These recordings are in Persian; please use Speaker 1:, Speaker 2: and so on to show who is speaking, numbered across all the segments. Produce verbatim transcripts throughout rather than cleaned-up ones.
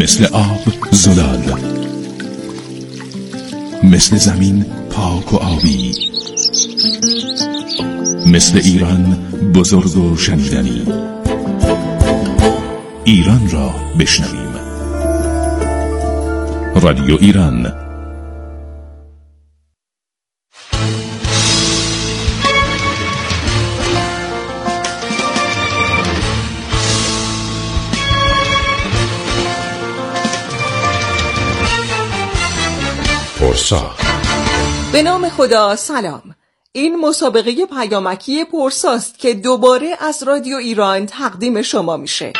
Speaker 1: مثل آب زلال، مثل زمین پاک و آبی، مثل ایران بزرگ و شنیدنی. ایران را بشنویم. رادیو ایران.
Speaker 2: پرسا.
Speaker 3: به نام خدا. سلام. این مسابقه پیامکی پرساست که دوباره از رادیو ایران تقدیم شما میشه.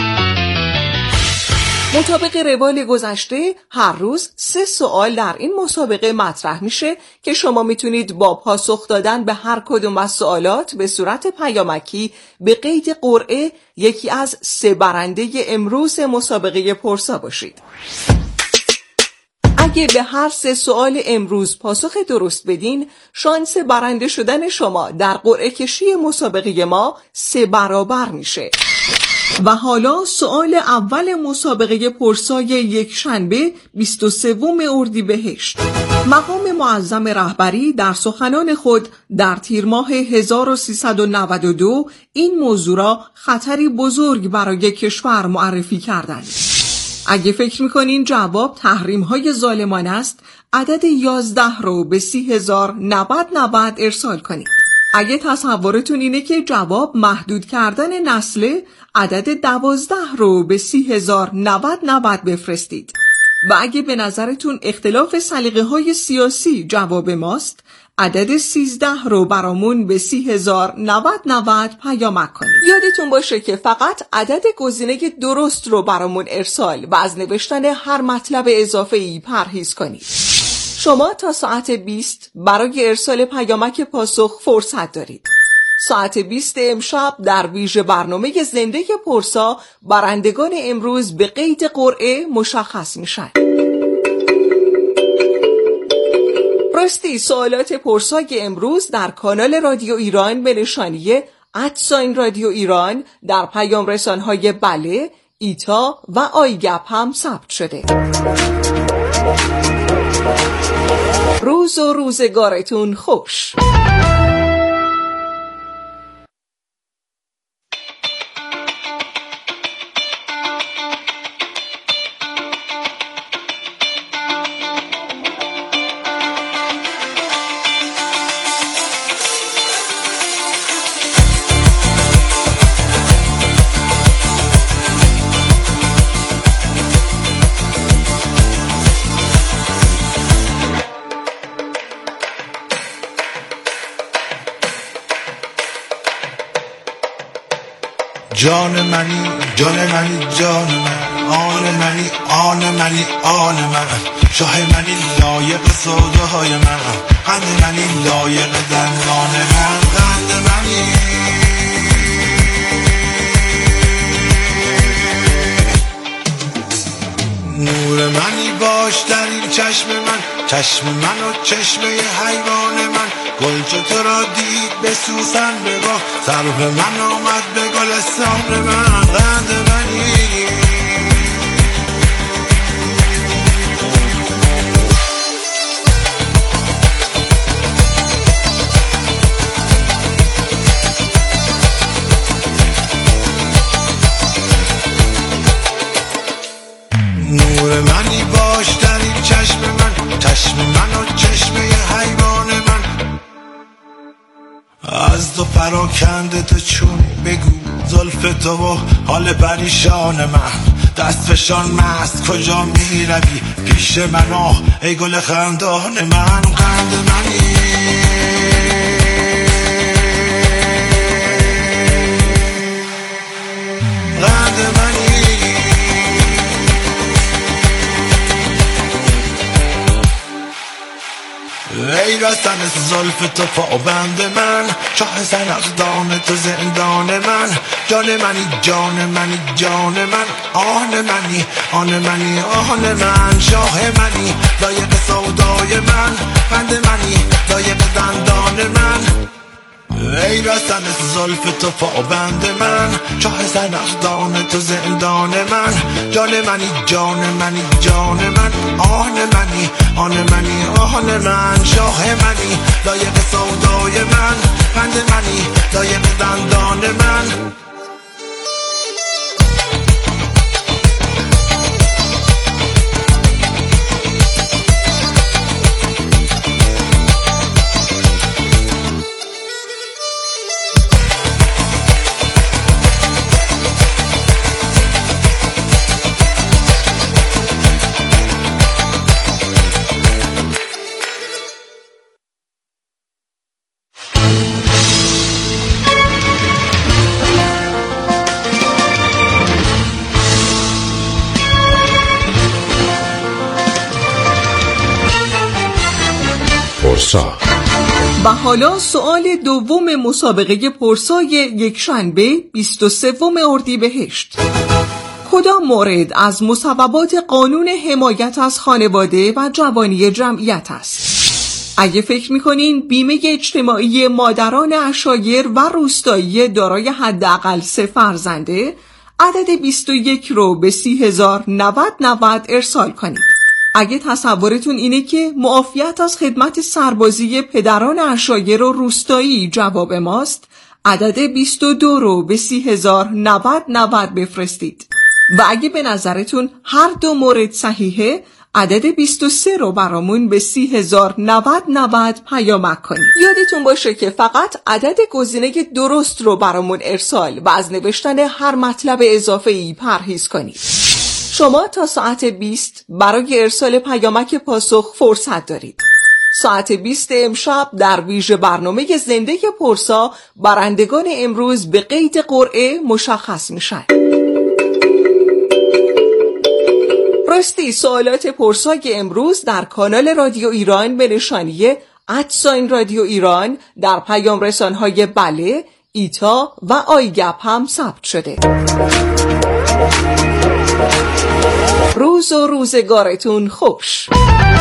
Speaker 3: مطابق روال گذشته هر روز سه سوال در این مسابقه مطرح میشه که شما میتونید با پاسخ دادن به هر کدوم از سوالات به صورت پیامکی به قید قرعه یکی از سه برنده امروز مسابقه پرسا باشید. اگه به هر سه سوال امروز پاسخ درست بدین، شانس برنده شدن شما در قرعه کشی مسابقه ما سه برابر میشه. و حالا سوال اول مسابقه پرسای یک شنبه بیست و سوم اردیبهشت. مقام معظم رهبری در سخنان خود در تیر ماه هزار و سیصد و نود و دو این موضوع را خطری بزرگ برای کشور معرفی کردند. اگه فکر میکنین جواب تحریم های ظالمان است، عدد یازده رو به سی هزار نود نود ارسال کنید. اگه تصورتون اینه که جواب محدود کردن نسله، عدد دوازده رو به سی هزار نود نود بفرستید. و اگه به نظرتون اختلاف سلیقه های سیاسی جواب ماست، عدد سیزده رو برامون به سی هزار نود نود پیامک کنید. یادتون باشه که فقط عدد گزینه درست رو برامون ارسال و از نوشتن هر مطلب اضافه‌ای پرهیز کنید. شما تا ساعت بیست برای ارسال پیامک پاسخ فرصت دارید. ساعت بیست امشب در ویژه برنامه زنده پرسا برندگان امروز به قید قرعه مشخص میشن. راستی سوالات پرسای امروز در کانال رادیو ایران به نشانی ادساین رادیو ایران در پیام رسانهای بله، ایتا و آیگپ هم ثبت شده. روز و روزگارتون خوش.
Speaker 4: جان منی جان منی جان من، آن منی آن منی آن من، شاه منی لایق سودای من، قند منی لایق دندان من، قند منی نور منی باش در این چشم من، چشم من و چشمه حیوان من، گل چو تو را دید به سوسن بگاه، سرو من آمد به گلستان من، قند منی نور منی باش در این چشم من، چشم من و چشمه حیوان من، از تو پراکنده تو چون بگو زلف تو و حال پریشان من، دست فشان مست کجا می روی پیش من آه ای گل خندان من، قند منی قند منی ای رسن زلف تو پابند من، چاه زنخدان تو زندان من، جان منی جان منی جان من، آن منی آن منی آن من، شاه منی لایق سودای من، قند منی لایق دندان من، غیر از تن زلف تو پابند من، چاه زنخدان تو زندان من. جان منی جان منی جان من، آن منی آن منی آن من. شاه منی لایق سودای من، قند منی لایق دندان من.
Speaker 3: و حالا سؤال دوم مسابقه پرسای یکشنبه بیست و سوم اردیبهشت. کدام مورد از مصوبات قانون حمایت از خانواده و جوانی جمعیت است؟ اگه فکر میکنین بیمه اجتماعی مادران عشایر و روستایی دارای حداقل سه فرزنده، عدد بیست و یک رو به سی هزار نود نود ارسال کنید. اگه تصورتون اینه که معافیت از خدمت سربازی پدران عشایر و روستایی جواب ماست، عدد بیست و دو رو به سی هزار نود نود بفرستید. و اگه به نظرتون هر دو مورد صحیحه، عدد بیست و سه رو برامون به سی هزار نود نود پیامک کنید. یادتون باشه که فقط عدد گزینه درست رو برامون ارسال و از نوشتن هر مطلب اضافه‌ای پرهیز کنید. شما تا ساعت بیست برای ارسال پیامک پاسخ فرصت دارید. ساعت بیست امشب در ویژه برنامه زنده پرسا برندگان امروز به قید قرعه مشخص میشن. راستی سوالات پرسای امروز در کانال رادیو ایران به نشانی ادساین رادیو ایران در پیام رسانهای بله، ایتا و آیگپ هم ثبت شده. روز و روزگارتون خوش.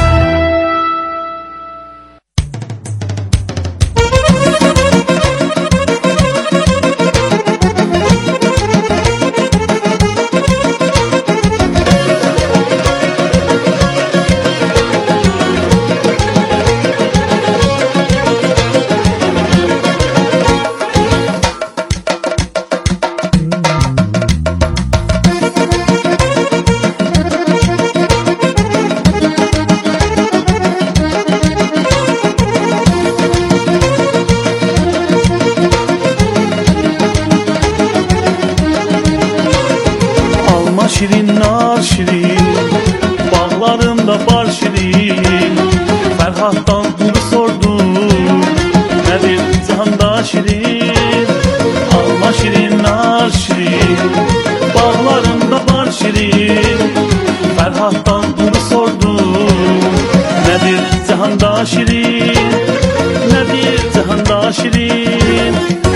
Speaker 2: Şirin nar şirin, bağlarında bar şirin. Ferhat'tan bunu sordum, nedir cihanda şirin? Alma şirin nar şirin, bağlarında bar şirin. Ferhat'tan bunu sordum, nedir cihanda şirin? Nedir cihanda şirin?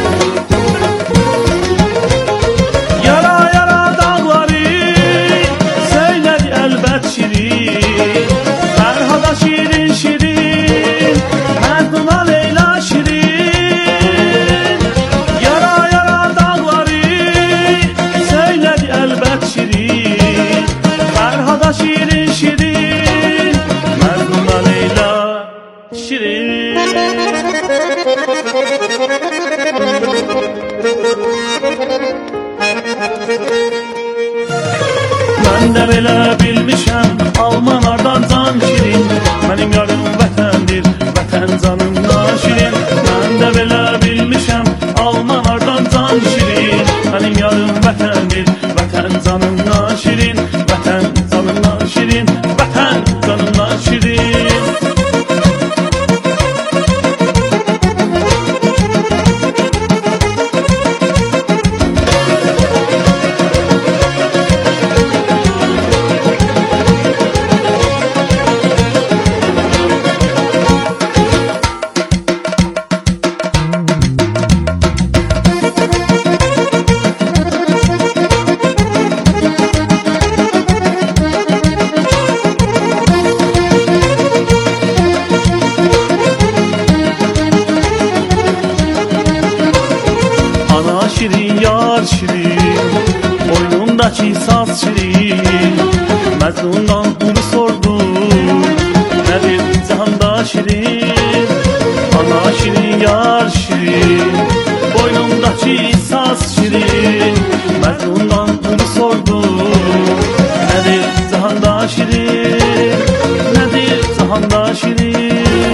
Speaker 2: Ben de belə bilmişəm Almanlardan can şirin. Mənim yarım vətəndir, vətən canımdan şirin. Ben de belə bilmişəm Almanlardan can şirin. Mənim yarım vətəndir, vətən canımdan şirin. Vətən canımdan şirin, vətən canımdan şirin. yar şirin, boynumdaki saz şirin. Mecnundan bunu sordu, nedir cihanda şirin? Ana şirin yar şirin, boynumdaki saz şirin. Mecnundan bunu sordu, nedir cihanda şirin? Nedir cihanda şirin?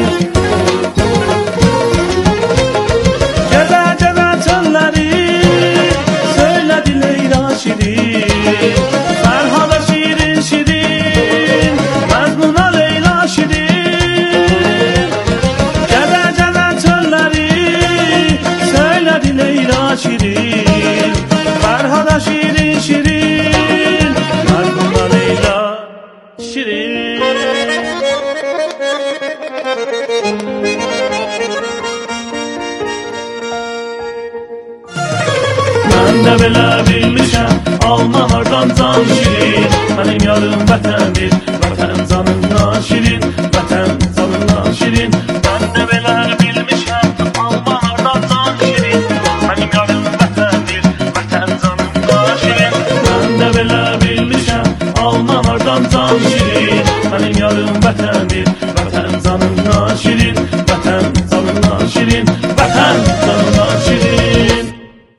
Speaker 2: Şirin, Ferhada şirin şirin, Mecnun'a Leyla şirin. Ben de bile bilmişem Almanlardan can şirin. Benim yarım vətəndir, vətən canından şirin, vətən canından şirin. Ben de bile bilmişem Almanlardan can şirin. Benim yarım vətəndir, vətən canından şirin. Ben de bile bilmişem Almanlardan can şirin. Benim yarım vətəndir, vətən canından şirin, vətən canından şirin, vətən canından şirin.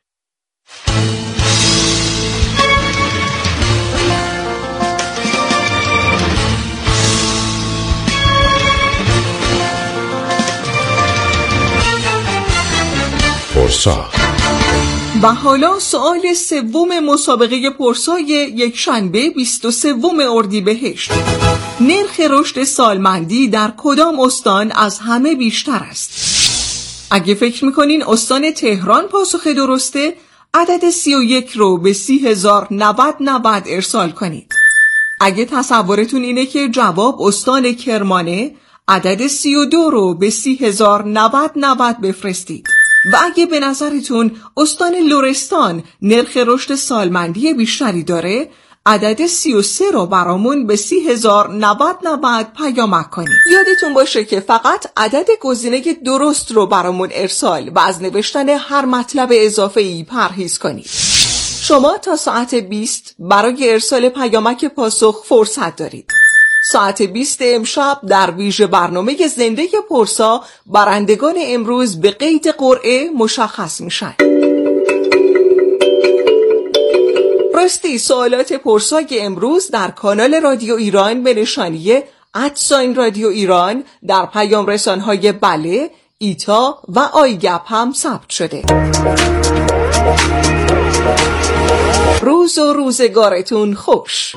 Speaker 1: پرسا.
Speaker 3: و حالا سوال سوم مسابقه پرسای یک شنبه بیست و سوم اردیبهشت. نرخ رشد سالمندی در کدام استان از همه بیشتر است؟ اگه فکر میکنین استان تهران پاسخ درسته، عدد سی و یک رو به سی هزار نود نود ارسال کنید. اگه تصورتون اینه که جواب استان کرمانه، عدد سی و دو رو به سی هزار نود نود بفرستید. و اگه به نظرتون استان لرستان نرخ رشد سالمندی بیشتری داره، عدد سی و سه رو برامون به سی هزار نود نود پیامک کنید. یادتون باشه که فقط عدد گزینه درست رو برامون ارسال و از نوشتن هر مطلب اضافه ای پرهیز کنید. شما تا ساعت بیست برای ارسال پیامک پاسخ فرصت دارید. ساعت بیست امشب در ویژه برنامه زنده پرسا برندگان امروز به قید قرعه مشخص میشن. راستی سوالات پرسای امروز در کانال رادیو ایران به نشانی ادساین رادیو ایران در پیام رسانهای بله، ایتا و آیگپ هم ثبت شده. روز و روزگارتون خوش.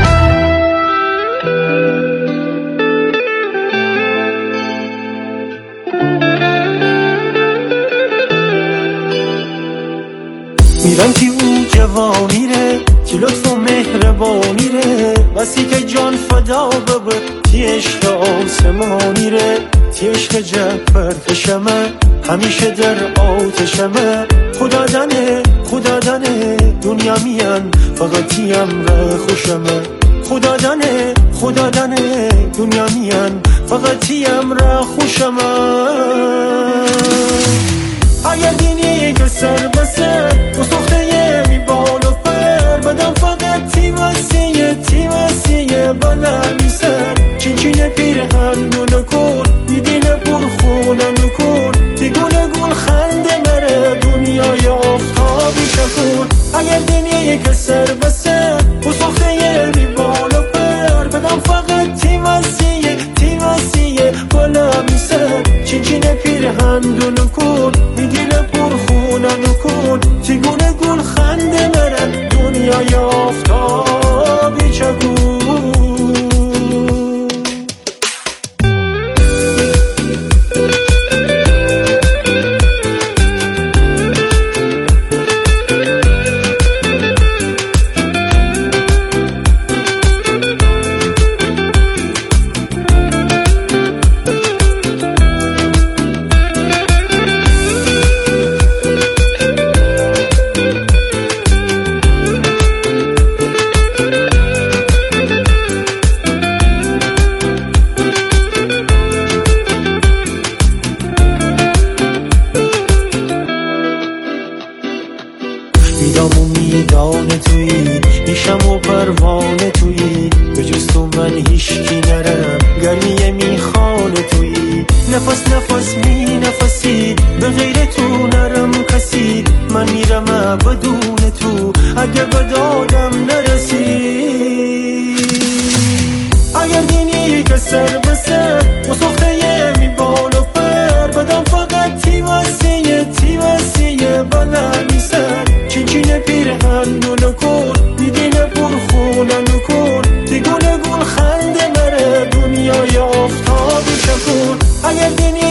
Speaker 5: میرم که اون جوانی ره، که لطف و مهربانی ره، بسی که جان فدا ببر تی عشق آسمانی ره، تی عشق جبر کشمه همیشه در آتشمه. خدا دنه خدا دنه دنیا میان فقط تیم ره خوشمه. خدا دنه خدا دنه دنیا میان فقط تیم ره خوشمه. اگر دینی که سر بسر و سخته می بال و پر بدم فقط تی وسیه تی وسیه بلمی سر چین چین پیر هندون کن دیدین پر خونم کن دیگونه گل خنده مره دنیای آفتابی شکن. اگر دینی که سر بسر و سخته می بال و پر بدم فقط تی وسیه تی وسیه بلمی سر چین چین پیر هندون کن دیدین پر خونم کن چگونه گل خنده مرد دنیای آفتابی چگون.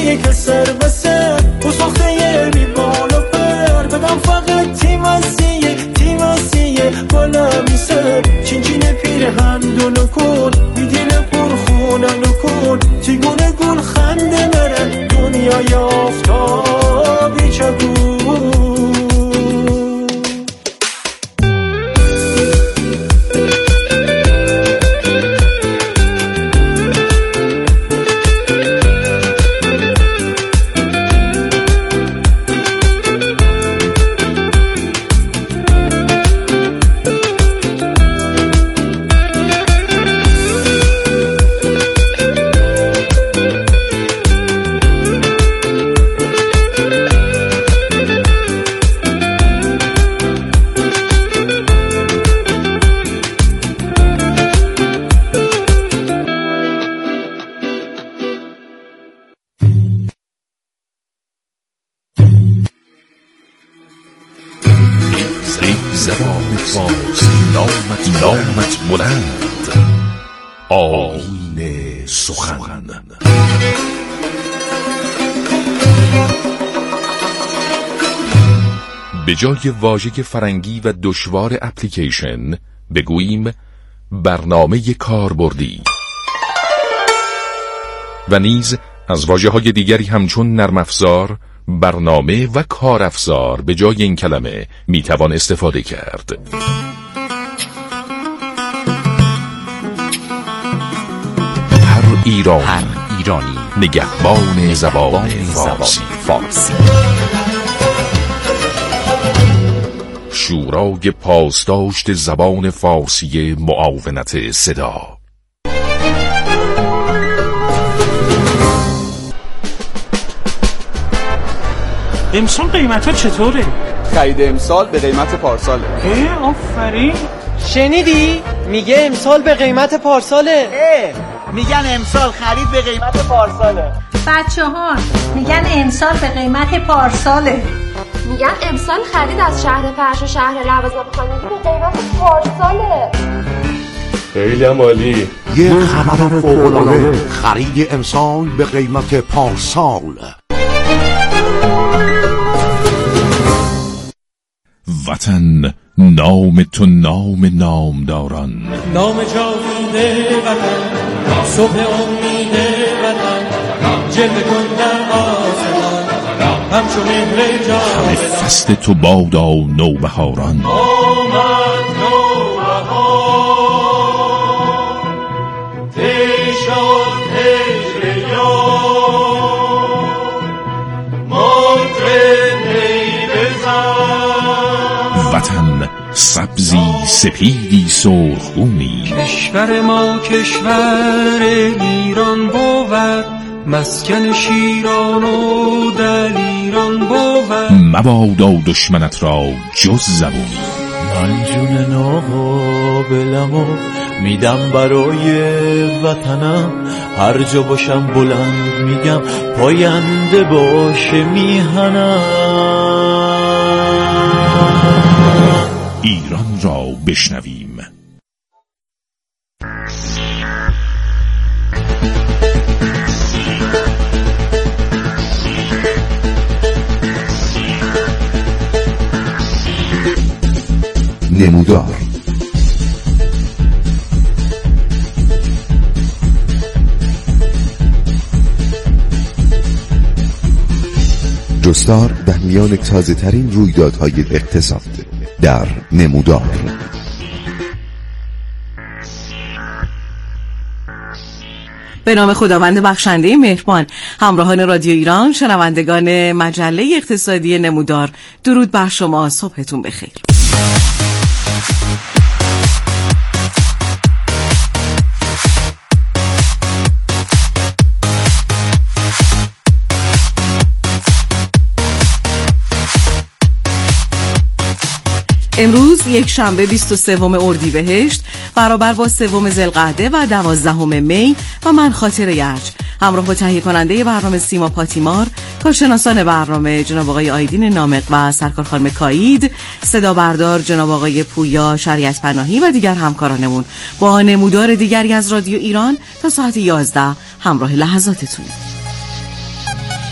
Speaker 5: دیگه که سر به سر و سخته بی بال و پر بدم فقط تیم وسیه تیم وسیه بالا میسر چین چین پیرهن و نکن بی دل پر خونه نکن چگونه گل خنده نره دنیای آفتابی چگون
Speaker 1: زبان فارسی نامت نامت بلند آیین سخن. به جای واژه فرنگی و دشوار اپلیکیشن بگوییم برنامه کاربردی و نیز از واژه‌های دیگری همچون نرم افزار، برنامه و کارافزار به جای این کلمه میتوان استفاده کرد. هر ایرانی, هر ایرانی نگهبان زبان فارسی. فارسی شورای پاسداشت زبان فارسی معاونت صدا.
Speaker 2: امسال قیمت ها چطوره؟
Speaker 6: خرید امسال به قیمت پارساله.
Speaker 2: اه آفرین.
Speaker 7: شنیدی؟ میگه امسال به قیمت پارساله.
Speaker 8: اه میگن امسال خرید به قیمت پارساله.
Speaker 9: بچه ها میگن امسال به قیمت پارساله.
Speaker 10: میگن امسال خرید از شهر فرش و شهر لوازم خانگی به قیمت پارساله.
Speaker 11: خیلی هم عالی.
Speaker 12: یه خبر فوق‌العاده، خرید امسال به قیمت پارسال.
Speaker 1: وطن نام تو نام نامداران،
Speaker 5: نام جاوید وطن، صبح امید وطن، جلوه کن در آسمان همچون مهر جاودان.
Speaker 1: همه فصل تو بادا نوبهاران،
Speaker 5: آمد نوبهار تی شد هجر یار مطرب نی بزن.
Speaker 1: وطن سبزی سپیدی سرخگونی،
Speaker 5: کشور ما کشور ایران بود، مسکن شیران و دلیران بود.
Speaker 1: مبادا دشمنت را جز زبونی،
Speaker 13: من جون ناقابلمو میدم برای وطنم، هر جا باشم بلند میگم پاینده باشه میهنم.
Speaker 1: ایران را بشنویم.
Speaker 12: نمودار جستار در میان تازه ترین رویدادهای اقتصاد در نمودار.
Speaker 3: به نام خداوند بخشنده مهربان، همراهان رادیو ایران، شنوندگان مجله اقتصادی نمودار، درود بر شما، صبحتون بخیر. امروز یک شنبه بیست و سوم اردیبهشت برابر با سوم ذوالقعده و دوازدهم می و من خاطر یرج همراه با تهیه کننده برنامه سیما پاتیمار، کارشناسان برنامه جناب آقای آیدین نامق و سرکار خانم کاید، صدا بردار جناب آقای پویا شریعت پناهی و دیگر همکارانمون با نمودار دیگری از رادیو ایران تا ساعت یازده همراه لحظاتتونیم.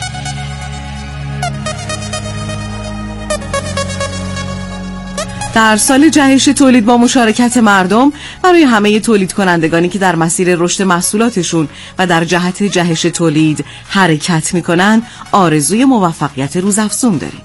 Speaker 3: در سال جهش تولید با مشارکت مردم برای همه تولید کنندگانی که در مسیر رشد محصولاتشون و در جهت جهش تولید حرکت میکنن آرزوی موفقیت روزافزون داریم.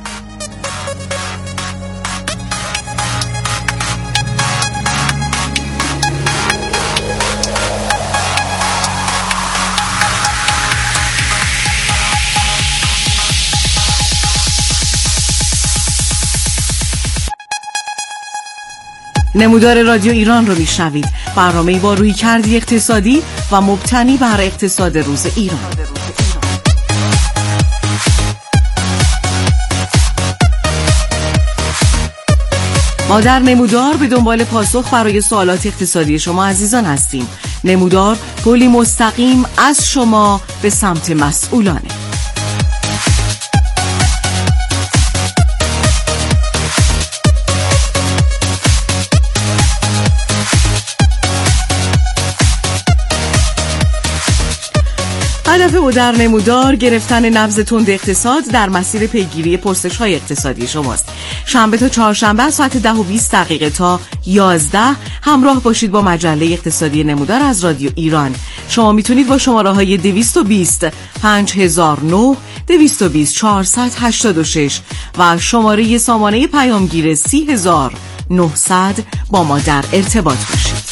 Speaker 3: نمودار رادیو ایران رو میشنوید. برنامه‌ای با رویکردی اقتصادی و مبتنی بر اقتصاد روز ایران. ما در نمودار به دنبال پاسخ برای سوالات اقتصادی شما عزیزان هستیم. نمودار پلی مستقیم از شما به سمت مسئولانه. هدف او در نمودار گرفتن نبض تند اقتصاد در مسیر پیگیری پرسش‌های اقتصادی شماست. شنبه تا چهارشنبه ساعت ده و بیست دقیقه تا یازده همراه باشید با مجله اقتصادی نمودار از رادیو ایران. شما میتونید با شماره‌های دویست و بیست پنج هزار و نه، دویست و بیست چهارصد و هشتاد و شش و شماره سامانه پیامگیر سی هزار و نهصد با ما در ارتباط باشید.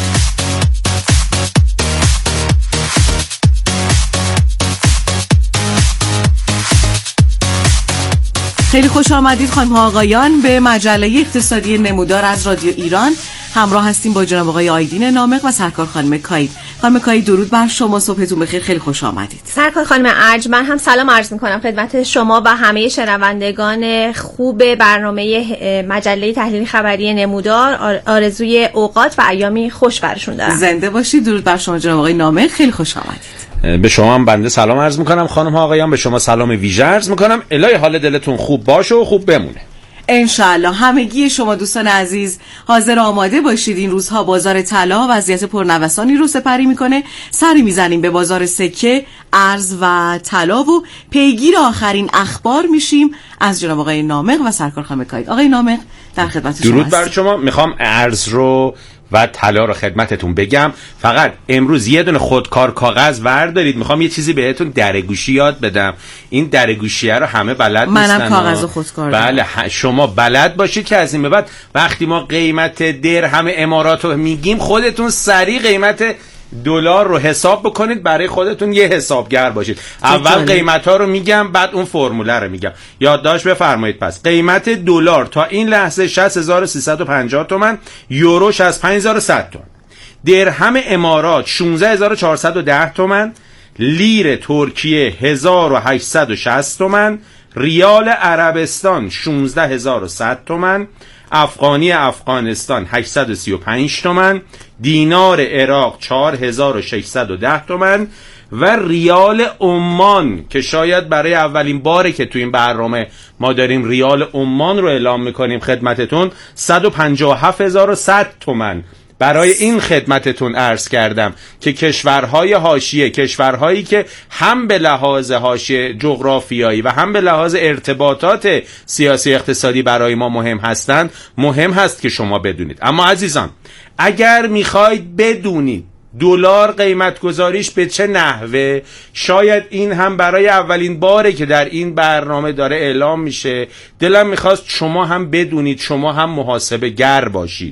Speaker 3: خیلی خوش آمدید خانم ها آقایان به مجله اقتصادی نمودار از رادیو ایران. همراه هستیم با جناب آقای آیدین نامق و سرکار خانم کایید. خانم کایید درود بر شما، صبحتون بخیر، خیلی خوش آمدید.
Speaker 10: سرکار خانم ارج، من هم سلام عرض می‌کنم خدمت شما و همه شنوندگان خوب برنامه مجله تحلیل خبری نمودار. آرزوی اوقات و ایامی خوش برشون دارم.
Speaker 3: زنده باشید. درود بر شما جناب آقای نامق، خیلی خوش آمدید.
Speaker 14: به شما هم بنده سلام عرض میکنم خانم ها آقایان، به شما سلام ویژه عرض میکنم. الهی حال دلتون خوب باشه و خوب بمونه
Speaker 3: انشالله. همگی شما دوستان عزیز حاضر آماده باشید. این روزها بازار طلا وضعیت پرنوسانی رو سپری میکنه. سری میزنیم به بازار سکه، ارز و طلا و پیگیر آخرین اخبار میشیم از جناب آقای نامق و سرکار خانم کایید. آقای نامق در خدمت شما.
Speaker 14: درود بر شما. میخوام ارز رو و طلا رو خدمتتون بگم. فقط امروز یه دونه خودکار کاغذ وردارید، میخوام یه چیزی بهتون درگوشی یاد بدم. این درگوشیه رو همه بلد نیستن.
Speaker 3: منم کاغذ و خودکار دارم.
Speaker 14: بله شما بلد باشید که از این به بعد وقتی ما قیمت درهم امارات رو میگیم خودتون سریع قیمت دلار رو حساب بکنید، برای خودتون یه حسابگر باشید. اول قیمت ها رو میگم بعد اون فرموله رو میگم. یادداشت بفرمایید. پس قیمت دلار تا این لحظه شصت هزار و سیصد و پنجاه تومان، یورو شصت و پنج هزار و صد تومان، درهم امارات شانزده هزار و چهارصد و ده تومان، لیر ترکیه هزار و هشتصد و شصت تومان، ریال عربستان شانزده هزار و صد تومان، افغانی افغانستان هشتصد و سی و پنج تومان، دینار عراق چهار هزار و ششصد و ده تومان و ریال عمان که شاید برای اولین باره که تو این برنامه ما داریم ریال عمان رو اعلام میکنیم خدمتتون، صد و پنجاه و هفت هزار و صد تومان. برای این خدمتتون عرض کردم که کشورهای حاشیه، کشورهایی که هم به لحاظ حاشیه جغرافیایی و هم به لحاظ ارتباطات سیاسی اقتصادی برای ما مهم هستند، مهم هست که شما بدونید. اما عزیزان اگر میخواید بدونید دلار قیمت گذاریش به چه نحوه، شاید این هم برای اولین باره که در این برنامه داره اعلام میشه، دلم میخواست شما هم بدونید، شما هم محاسبه گر باشید.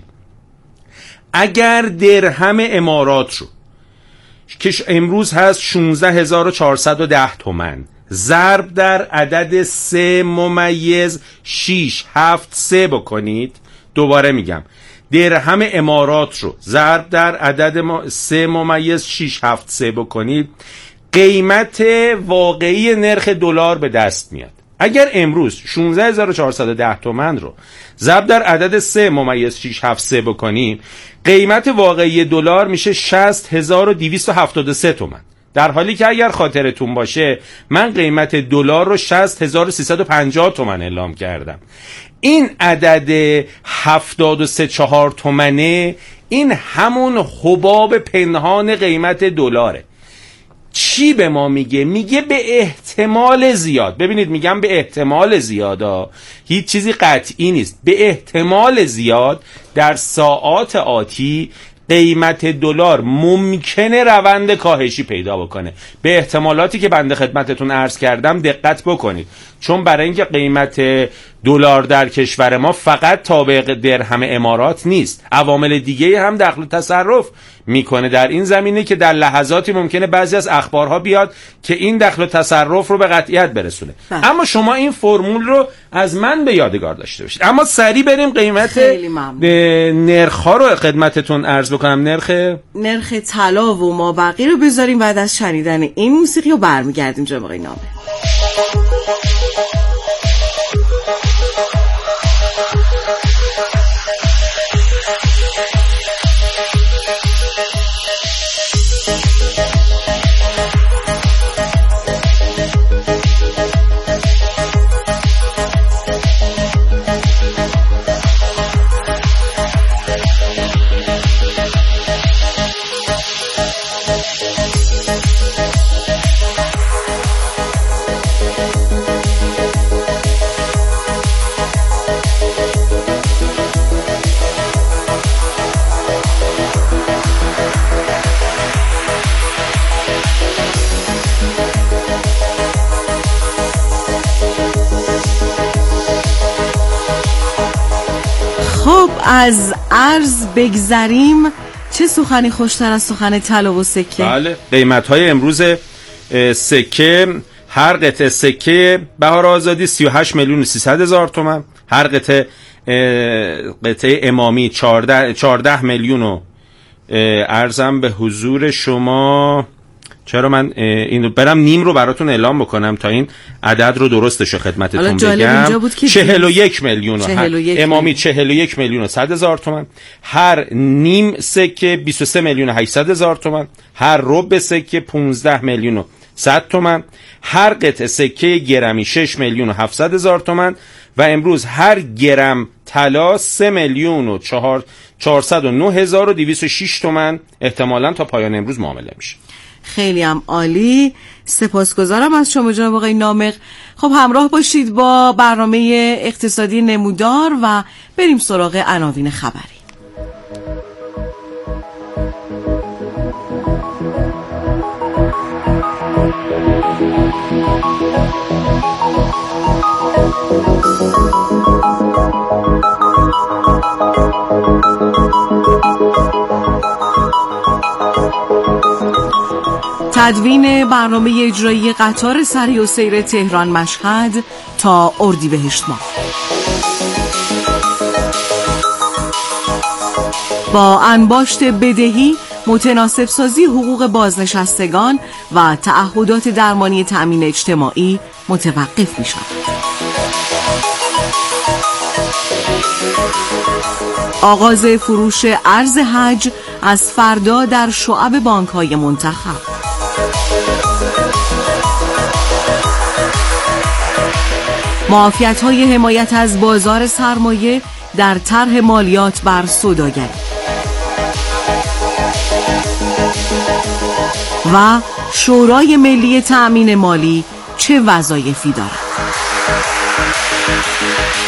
Speaker 14: اگر درهم امارات رو که امروز هست شانزده هزار و چهارصد و ده تومان ضرب در عدد سه ممیز شیش هفت سه بکنید، دوباره میگم درهم امارات رو ضرب در عدد سه ممیز شیش هفت سه بکنید، قیمت واقعی نرخ دلار به دست میاد. اگر امروز شانزده هزار و چهارصد و ده تومان رو ضرب در عدد سه ممیز شیش هفت سه بکنیم، قیمت واقعی دلار میشه شصت هزار و دویست و هفتاد و سه تومان. در حالی که اگر خاطرتون باشه من قیمت دلار رو شصت هزار و سیصد و پنجاه تومان اعلام کردم. این عدد هفتاد و سه چهار تومانه این همون حباب پنهان قیمت دلاره. چی به ما میگه؟ میگه به احتمال زیاد، ببینید میگم به احتمال زیادا، هیچ چیزی قطعی نیست، به احتمال زیاد در ساعات آتی قیمت دلار ممکنه روند کاهشی پیدا بکنه. به احتمالاتی که بنده خدمتتون عرض کردم دقت بکنید، چون برای اینکه قیمت دلار در کشور ما فقط تابع درهم امارات نیست، عوامل دیگه هم دخل تصرف میکنه در این زمینه که در لحظاتی ممکنه بعضی از اخبارها بیاد که این دخل تصرف رو به قطعیت برسونه. بله. اما شما این فرمول رو از من به یادگار داشته باشید. اما سریع بریم قیمت نرخ‌ها رو خدمتتون عرض بکنم. نرخ
Speaker 3: نرخ طلا و ما بقیه رو بذاریم بعد از شنیدن این موسیقی رو برمیگردیم جناب آقای نامه. خب از ارز بگذریم، چه سخنی خوشتر از سخن طلا و سکه؟
Speaker 14: بله، قیمت‌های امروز سکه، هر قطعه سکه بهار آزادی سی و هشت میلیون و سیصد هزار تومان، هر قطعه قطعه امامی چهارده میلیون و ارزم به حضور شما، چرا من اینو برم نیم رو براتون اعلام بکنم تا این عدد رو درستش خدمتتون بگم. چهل و یک میلیون امامی، چهل و یک میلیون و صد هزار تومان، هر نیم سکه بیست و سه میلیون و هشتصد هزار تومان، هر ربع سکه پانزده میلیون و صد تومان، هر قطعه سکه گرمی شش میلیون و هفتصد هزار تومان و امروز هر گرم طلا سه میلیون و چهارصد و نه هزار و دویست و شش تومان احتمالاً تا پایان امروز معامله میشه.
Speaker 3: خیلی هم عالی، سپاسگزارم از شما جناب آقای نامق. خب همراه باشید با برنامه اقتصادی نمودار و بریم سراغ عناوین خبری. تدوین برنامه اجرایی قطار سری و سیر تهران مشهد تا اردیبهشت ماه. با انباشت بدهی، متناسب سازی حقوق بازنشستگان و تعهدات درمانی تأمین اجتماعی متوقف می شود. آغاز فروش ارز حج از فردا در شعب بانک‌های منتخب. معافیت‌های حمایت از بازار سرمایه در طرح مالیات بر سوداگری. و شورای ملی تأمین مالی چه وظایفی دارد؟